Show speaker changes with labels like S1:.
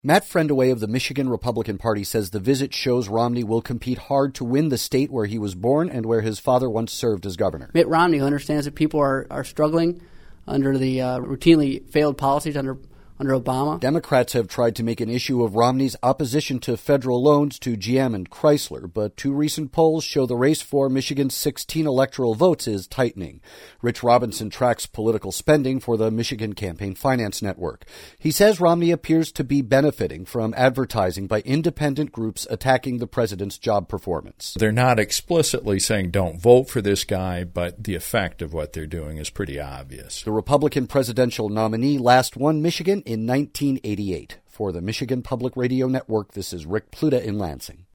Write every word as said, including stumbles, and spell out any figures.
S1: Matt Friendaway of the Michigan Republican Party says the visit shows Romney will compete hard to win the state where he was born and where his father once served as governor.
S2: Mitt Romney understands that people are, are struggling under the uh, routinely failed policies under under Obama.
S1: Democrats have tried to make an issue of Romney's opposition to federal loans to G M and Chrysler, but two recent polls show the race for Michigan's sixteen electoral votes is tightening. Rich Robinson tracks political spending for the Michigan Campaign Finance Network. He says Romney appears to be benefiting from advertising by independent groups attacking the president's job performance.
S3: They're not explicitly saying don't vote for this guy, but the effect of what they're doing is pretty obvious.
S1: The Republican presidential nominee last won Michigan in nineteen eighty-eight. For the Michigan Public Radio Network, this is Rick Pluta in Lansing.